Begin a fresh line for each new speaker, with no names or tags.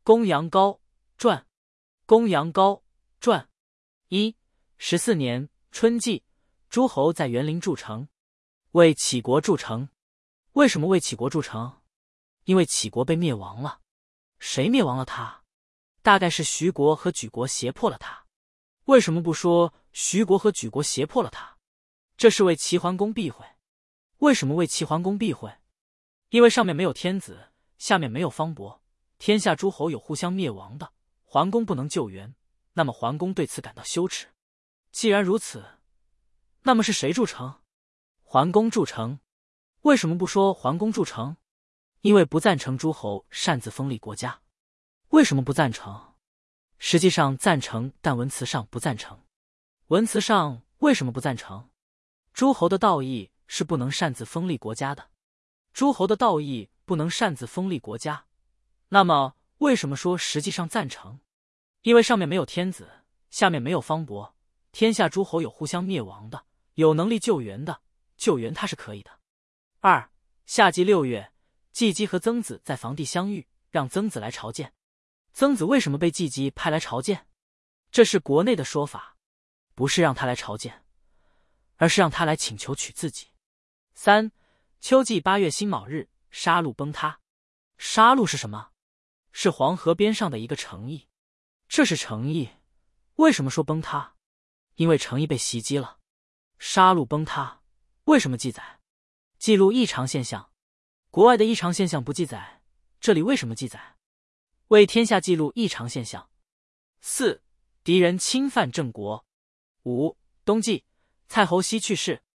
公羊羔传。公羊羔传。14年春季，诸侯在园林筑城，为杞国筑城。为什么为杞国筑城？因为杞国被灭亡了。谁灭亡了他？大概是徐国和莒国胁迫了他。为什么不说徐国和莒国胁迫了他？这是为齐桓公避讳。为什么为齐桓公避讳？因为上面没有天子，下面没有方伯，天下诸侯有互相灭亡的，桓公不能救援，那么桓公对此感到羞耻。既然如此，那么是谁筑城？桓公筑城。为什么不说桓公筑城？因为不赞成诸侯擅自封立国家。为什么不赞成？实际上赞成，但文辞上不赞成。文辞上为什么不赞成？诸侯的道义是不能擅自封立国家的。诸侯的道义不能擅自封立国家，那么为什么说实际上赞成？因为上面没有天子，下面没有方伯，天下诸侯有互相灭亡的，有能力救援的，救援他是可以的。夏季6月，季姬和曾子在房地相遇，让曾子来朝见。曾子为什么被季姬派来朝见？这是国内的说法，不是让他来朝见，而是让他来请求娶自己。秋季8月辛卯日，沙鹿崩塌。沙鹿是什么？是黄河边上的一个城邑。这是城邑，为什么说崩塌？因为城邑被袭击了。沙鹿崩塌，为什么记载？记录异常现象。国外的异常现象不记载，这里为什么记载？为天下记录异常现象。敌人侵犯郑国。冬季，蔡侯奚去世，